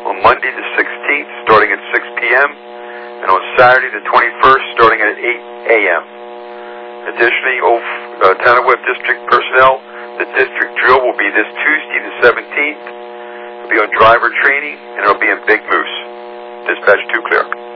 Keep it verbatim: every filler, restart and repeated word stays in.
on Monday the sixteenth starting at six p.m. and on Saturday the twenty-first starting at eight a.m. Additionally, uh, Town of Webb District personnel, the district drill will be this Tuesday the seventeenth. It will be on driver training, and it will be in Big Moose. Dispatch two clear.